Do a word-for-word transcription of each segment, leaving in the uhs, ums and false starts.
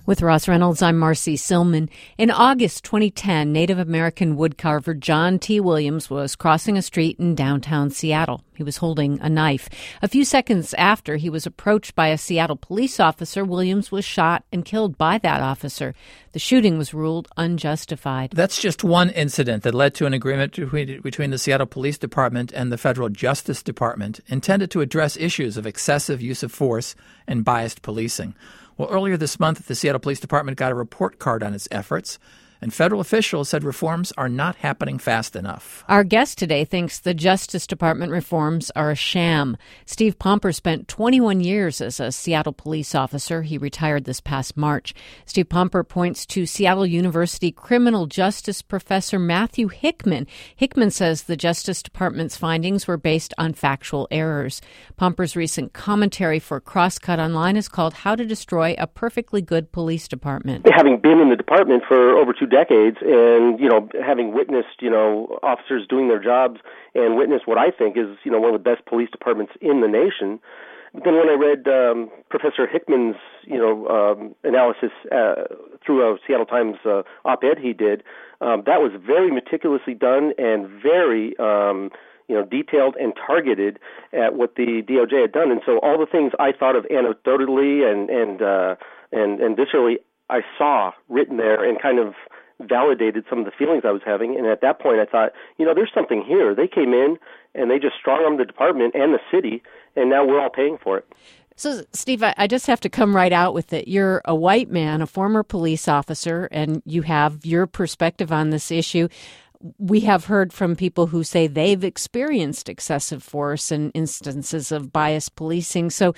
With Ross Reynolds, I'm Marcy Silman. In August twenty ten, Native American woodcarver John T. Williams was crossing a street in downtown Seattle. He was holding a knife. A few seconds after he was approached by a Seattle police officer, Williams was shot and killed by that officer. The shooting was ruled unjustified. That's just one incident that led to an agreement between, between the Seattle Police Department and the Federal Justice Department intended to address issues of excessive use of force and biased policing. Well, earlier this month, the Seattle Police Department got a report card on its efforts, and federal officials said reforms are not happening fast enough. Our guest today thinks the Justice Department reforms are a sham. Steve Pomper spent twenty-one years as a Seattle police officer. He retired this past March. Steve Pomper points to Seattle University criminal justice professor Matthew Hickman. Hickman says the Justice Department's findings were based on factual errors. Pomper's recent commentary for Crosscut Online is called How to Destroy a Perfectly Good Police Department. Having been in the department for over two decades and, you know, having witnessed, you know, officers doing their jobs and witnessed what I think is, you know, one of the best police departments in the nation. But then when I read um, Professor Hickman's, you know, um, analysis uh, through a Seattle Times uh, op-ed he did, um, that was very meticulously done and very, um, you know, detailed and targeted at what the D O J had done. And so all the things I thought of anecdotally and, and, uh, and, and viscerally, I saw written there and kind of validated some of the feelings I was having. And at that point, I thought, you know, there's something here. They came in and they just strong-armed the department and the city, and now we're all paying for it. So, Steve, I just have to come right out with it. You're a white man, a former police officer, and you have your perspective on this issue. We have heard from people who say they've experienced excessive force and instances of biased policing. So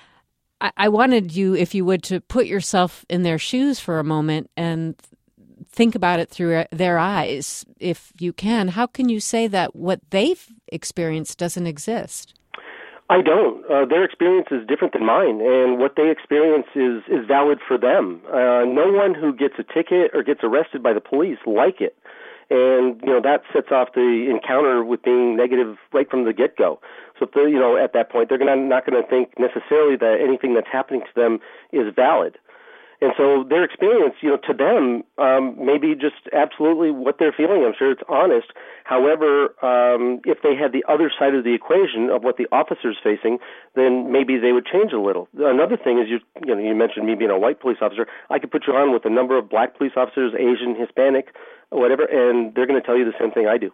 I, I wanted you, if you would, to put yourself in their shoes for a moment and think about it through their eyes, if you can. How can you say that what they've experienced doesn't exist? I don't. Uh, their experience is different than mine, and what they experience is, is valid for them. Uh, no one who gets a ticket or gets arrested by the police like it. And, you know, that sets off the encounter with being negative right from the get-go. So, if they're, you know, at that point, they're gonna, not going to think necessarily that anything that's happening to them is valid. And so their experience, you know, to them, um, may be just absolutely what they're feeling. I'm sure it's honest. However, um, if they had the other side of the equation of what the officer's facing, then maybe they would change a little. Another thing is, you, you know, you mentioned me being a white police officer. I could put you on with a number of black police officers, Asian, Hispanic, whatever, and they're going to tell you the same thing I do.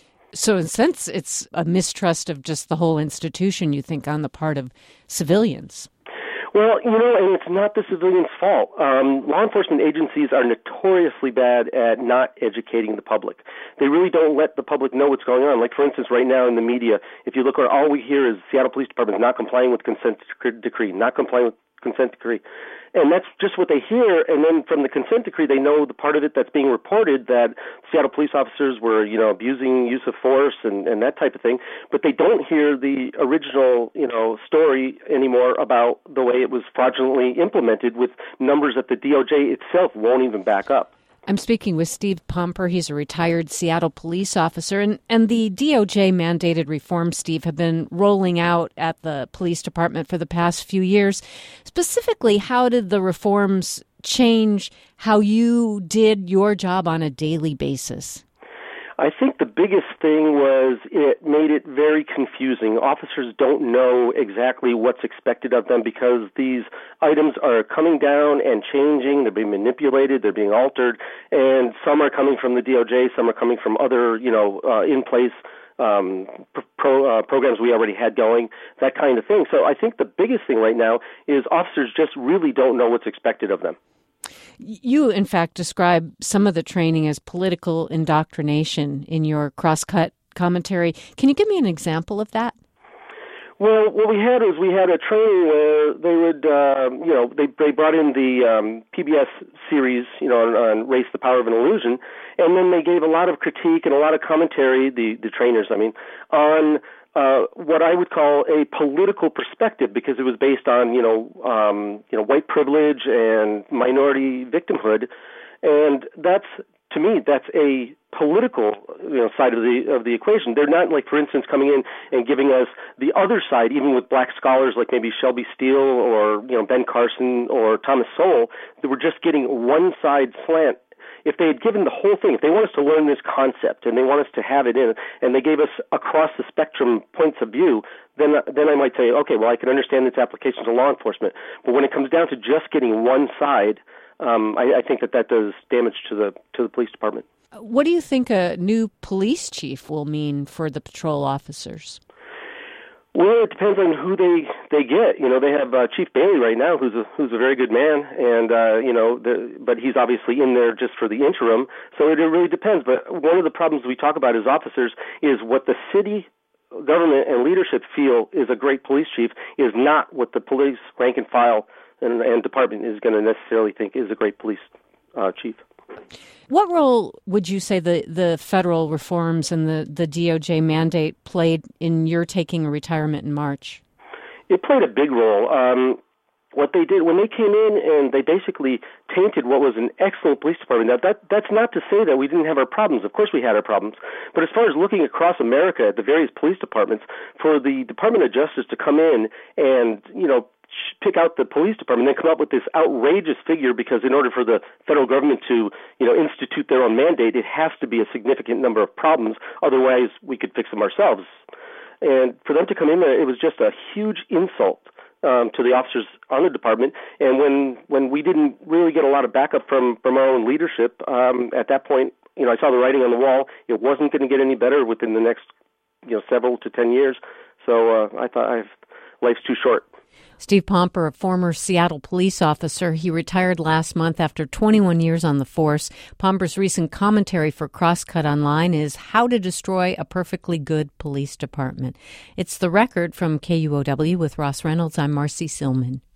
So in a sense, it's a mistrust of just the whole institution, you think, on the part of civilians. Well, you know, and it's not the civilians' fault. Um, law enforcement agencies are notoriously bad at not educating the public. They really don't let the public know what's going on. Like, for instance, right now in the media, if you look, all we hear is Seattle Police Department is not complying with consent decree, not complying with consent decree. And that's just what they hear, and then from the consent decree, they know the part of it that's being reported that Seattle police officers were, you know, abusing use of force and, and that type of thing, but they don't hear the original, you know, story anymore about the way it was fraudulently implemented with numbers that the D O J itself won't even back up. I'm speaking with Steve Pomper. He's a retired Seattle police officer. And, and the D O J-mandated reforms, Steve, have been rolling out at the police department for the past few years. Specifically, how did the reforms change how you did your job on a daily basis? I think the biggest thing was it made it very confusing. Officers don't know exactly what's expected of them because these items are coming down and changing. They're being manipulated. They're being altered. And some are coming from the D O J. Some are coming from other, you know, uh, in-place um, pro, uh, programs we already had going, that kind of thing. So I think the biggest thing right now is officers just really don't know what's expected of them. You, in fact, describe some of the training as political indoctrination in your Crosscut commentary. Can you give me an example of that? Well, what we had is we had a training where they would, uh, you know, they they brought in the um, P B S series, you know, on, on Race, the Power of an Illusion, and then they gave a lot of critique and a lot of commentary, the, the trainers, I mean, on Uh, what I would call a political perspective, because it was based on, you know, um, you know, white privilege and minority victimhood, and that's to me, that's a political, you know, side of the of the equation. They're not, like, for instance, coming in and giving us the other side, even with black scholars like maybe Shelby Steele or, you know, Ben Carson or Thomas Sowell, that we're just getting one side slant. If they had given the whole thing, if they want us to learn this concept and they want us to have it in, and they gave us across the spectrum points of view, then then I might say, okay, well, I can understand its applications to law enforcement. But when it comes down to just getting one side, um, I, I think that that does damage to the to the police department. What do you think a new police chief will mean for the patrol officers? Well, it depends on who they, they get. You know, they have uh, Chief Bailey right now, who's a who's a very good man, and uh, you know, the, but he's obviously in there just for the interim. So it, it really depends. But one of the problems we talk about as officers is what the city government and leadership feel is a great police chief is not what the police rank and file and, and department is going to necessarily think is a great police uh, chief. What role would you say the, the federal reforms and the, the D O J mandate played in your taking a retirement in March? It played a big role. Um, what they did, when they came in and they basically tainted what was an excellent police department. Now, that, that's not to say that we didn't have our problems. Of course we had our problems. But as far as looking across America at the various police departments, for the Department of Justice to come in and, you know, pick out the police department and then come up with this outrageous figure, because in order for the federal government to, you know, institute their own mandate, it has to be a significant number of problems. Otherwise, we could fix them ourselves. And for them to come in there, it was just a huge insult um, to the officers on the department. And when when we didn't really get a lot of backup from, from our own leadership, um, at that point, you know, I saw the writing on the wall. It wasn't going to get any better within the next, you know, several to ten years. So uh, I thought I've, life's too short. Steve Pomper, a former Seattle police officer, he retired last month after twenty-one years on the force. Pomper's recent commentary for Crosscut Online is How to Destroy a Perfectly Good Police Department. It's The Record from K U O W with Ross Reynolds. I'm Marcy Silman.